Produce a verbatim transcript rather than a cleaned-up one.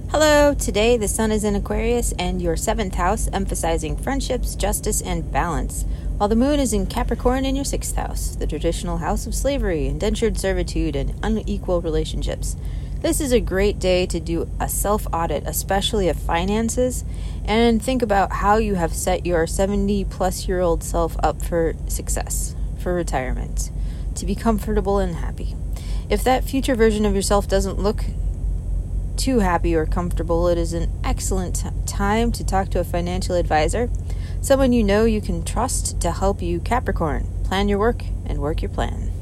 Hello, today the sun is in Aquarius and your seventh house, emphasizing friendships, justice, and balance, while the moon is in Capricorn in your sixth house, the traditional house of slavery, indentured servitude, and unequal relationships. This is a great day to do a self-audit, especially of finances, and think about how you have set your seventy-plus-year-old self up for success, for retirement, to be comfortable and happy. If that future version of yourself doesn't look too happy or comfortable, it is an excellent t- time to talk to a financial advisor, someone you know you can trust to help you Capricorn, plan your work and work your plan.